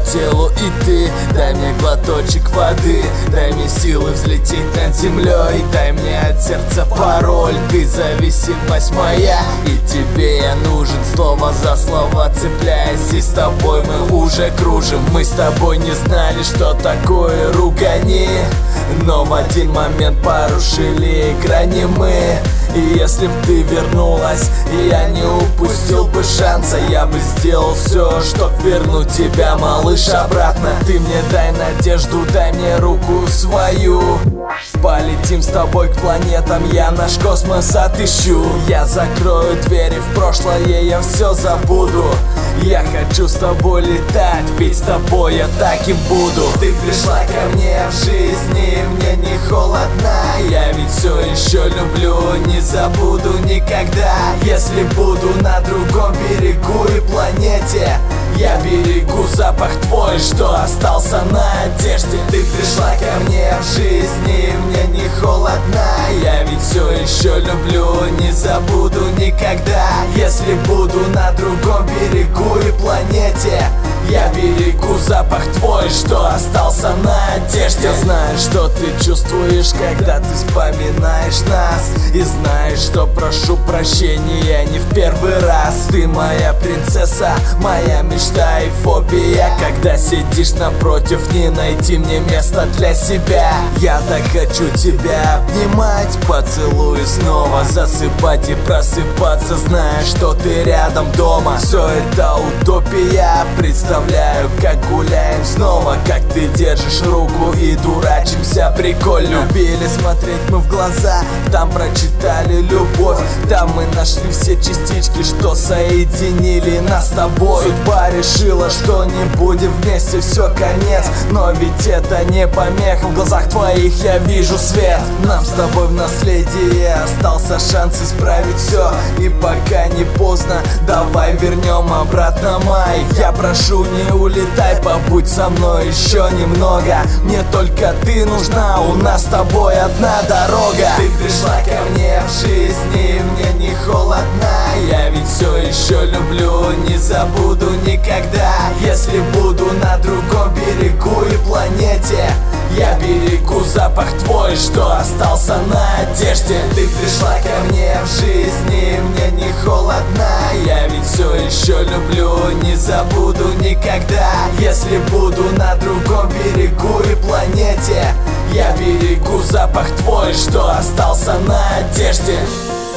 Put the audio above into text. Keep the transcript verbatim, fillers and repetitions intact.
телу и ты. Дай мне глоточек воды, дай мне силы взлететь над землей. Дай мне от сердца пароль, ты зависимость моя. И тебе я нужен, слово за слово цепляясь. И с тобой мы уже кружим. Мы с тобой не знали, что такое ругани, но в один момент порушили грани мы. И если б ты вернулась, я не упустил бы шанса. Я бы сделал все, чтоб вернуть тебя, малыш, обратно. Ты мне дай надежду, дай мне руку свою. Полетим с тобой к планетам, я наш космос отыщу. Я закрою двери в прошлое, я все забуду. Я хочу с тобой летать, ведь с тобой я таким буду. Ты пришла ко мне в жизни, мне не холодно. Я ведь все еще люблю, не забуду никогда. Если буду на другом берегу и планете, я берегу запах твой, что остался на одежде. Ты пришла ко мне в жизни, мне не холодно. Я ведь все еще люблю, не забуду никогда. Если буду на другом берегу и планете, я берегу запах твой, что остался на одежде. Я знаю, что ты чувствуешь, когда ты вспоминаешь нас. И знаешь, что прошу прощения не в первый раз. Ты моя принцесса, моя мечта и фобия. Когда сидишь напротив, не найти мне места для себя. Я так хочу тебя обнимать, поцелуй снова, засыпать и просыпаться, зная, что ты рядом дома. Все это утопия, представляю, как гуляем снова, как ты держишь руку и дурачимся прикольно. Любили смотреть мы в глаза, там прочитали любовь. Там мы нашли все частички, что соединили нас с тобой. Судьба решила, что не будем вместе, все конец. Но ведь это не помеха, в глазах твоих я вижу свет. Нам с тобой в наследие остался шанс исправить все. И пока не поздно, давай вернем обратно май. Я прошу, не улетай, побудь со мной еще немного. Мне только ты нужна, у нас с тобой одна дорога. Ты пришла ко мне в жизни, мне не холодно. Я ведь все еще люблю, не забуду никогда. Если буду на другом берегу и планете, я берегу запах твой, что остался на одежде. Ты пришла ко мне в жизни, мне не холодно. Я ведь все еще люблю, не забуду никогда. Если буду на другом берегу и планете, я берегу запах твой, что остался на одежде.